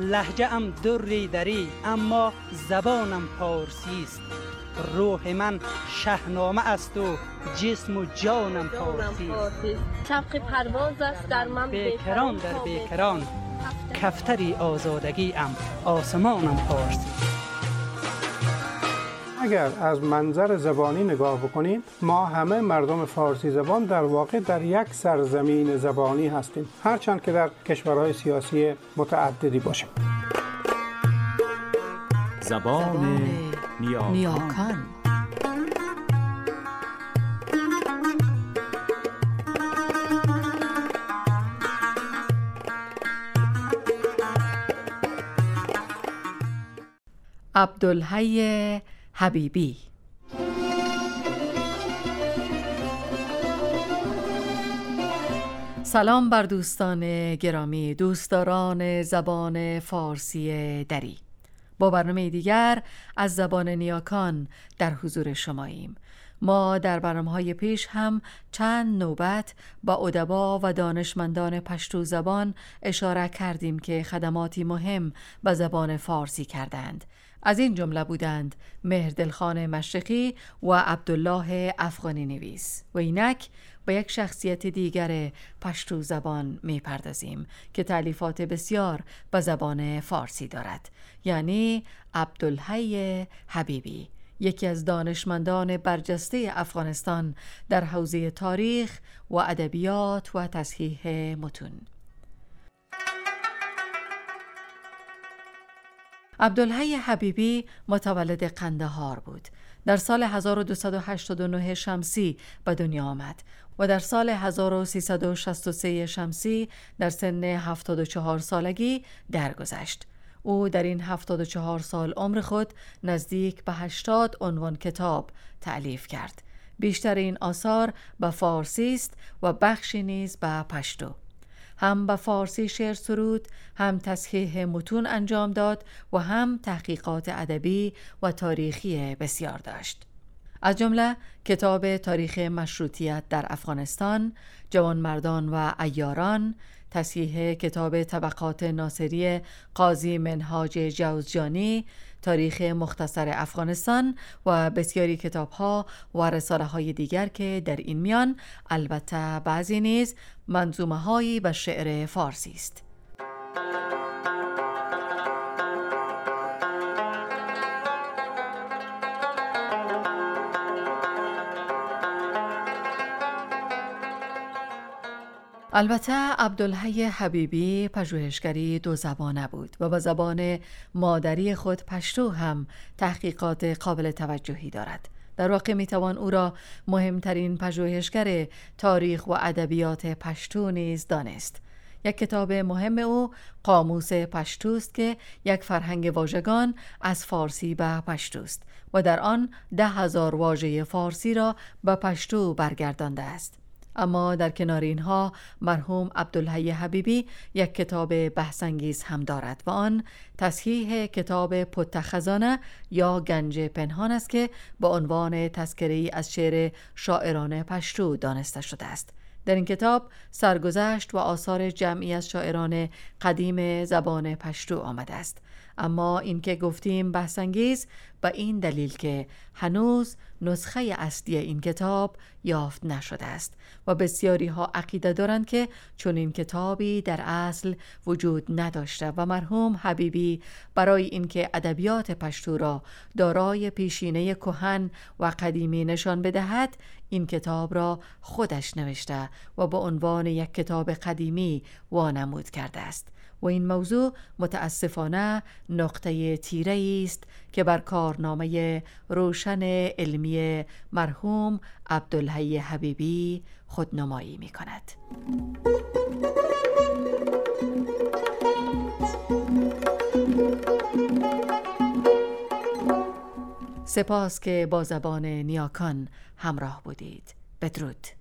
لهجه ام دری دری اما زبانم پارسی است. روح من شهنامه است و جسم و جانم پارسی است. شوق پرواز است در من بیکران در بیکران، کفتری آزادگی ام آسمانم پارسی. اگر از منظر زبانی نگاه بکنیم، ما همه مردم فارسی زبان در واقع در یک سرزمین زبانی هستیم، هرچند که در کشورهای سیاسی متعددی باشیم. زبان نیاکان. عبدالحی حبیبی. سلام بر دوستان گرامی، دوستداران زبان فارسی دری. با برنامه دیگر از زبان نیاکان در حضور شماییم. ما در برنامه‌های پیش هم چند نوبت با ادبا و دانشمندان پشتو زبان اشاره کردیم که خدماتی مهم به زبان فارسی کردند. از این جمله بودند مهردلخان مشرقی و عبدالله افغانی نویس. و اینک با یک شخصیت دیگر پشتو زبان می پردازیم که تألیفات بسیار به زبان فارسی دارد، یعنی عبدالحی حبیبی، یکی از دانشمندان برجسته افغانستان در حوزه تاریخ و ادبیات و تصحیح متون. عبدالحی حبیبی متولد قندهار بود. در سال 1289 شمسی به دنیا آمد و در سال 1363 شمسی در سن 74 سالگی درگذشت. او در این 74 سال عمر خود نزدیک به 80 عنوان کتاب تألیف کرد. بیشتر این آثار به فارسی است و بخشی نیز به پشتو. هم به فارسی شعر سرود، هم تصحیح متون انجام داد و هم تحقیقات ادبی و تاریخی بسیار داشت. از جمله کتاب تاریخ مشروطیت در افغانستان، جوانمردان و عیاران، تصحیح کتاب طبقات ناصری قاضی منهاج جوزجانی، تاریخ مختصر افغانستان و بسیاری کتاب‌ها و رساله‌های دیگر که در این میان البته بعضی نیز منظومه‌هایی به شعر فارسی است. البته عبدالحی حبیبی پژوهشگری دو زبانه بود و با زبان مادری خود پشتو هم تحقیقات قابل توجهی دارد. در واقع میتوان او را مهمترین پژوهشگر تاریخ و ادبیات پشتو نیز دانست. یک کتاب مهم او قاموس پشتوست که یک فرهنگ واژگان از فارسی به پشتوست و در آن 10,000 واژه فارسی را به پشتو برگردانده است. اما در کنار اینها مرحوم عبدالحی حبیبی یک کتاب بحث‌انگیز هم دارد و آن تصحیح کتاب پت خزانه یا گنج پنهان است که با عنوان تذکره‌ای از شعر شاعران پشتو دانسته شده است. در این کتاب سرگذشت و آثار جمعی از شاعران قدیم زبان پشتو آمده است. اما این که گفتیم بحث‌انگیز به این دلیل که هنوز نسخه اصلی این کتاب یافت نشده است و بسیاری ها عقیده دارند که چون این کتابی در اصل وجود نداشته و مرحوم حبیبی برای اینکه ادبیات پشتو را دارای پیشینه کهن و قدیمی نشان بدهد این کتاب را خودش نوشته و به عنوان یک کتاب قدیمی وانمود کرده است. و این موضوع متاسفانه نقطه تیره است که بر کارنامه روشن علمی مرحوم عبدالحی حبیبی خودنمایی می کند. سپاس که با زبان نیاکان همراه بودید. بدرود.